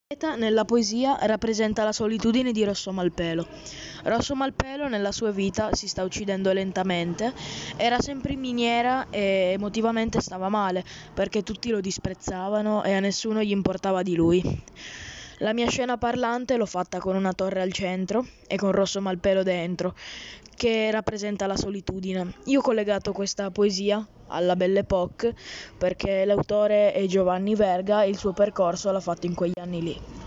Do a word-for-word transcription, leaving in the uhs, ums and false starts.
Poeta nella poesia rappresenta la solitudine di Rosso Malpelo. Rosso Malpelo nella sua vita si sta uccidendo lentamente, era sempre in miniera e emotivamente stava male perché tutti lo disprezzavano e a nessuno gli importava di lui. La mia scena parlante l'ho fatta con una torre al centro e con Rosso Malpelo dentro, che rappresenta la solitudine. Io ho collegato questa poesia alla Belle Époque perché l'autore è Giovanni Verga e il suo percorso l'ha fatto in quegli anni lì.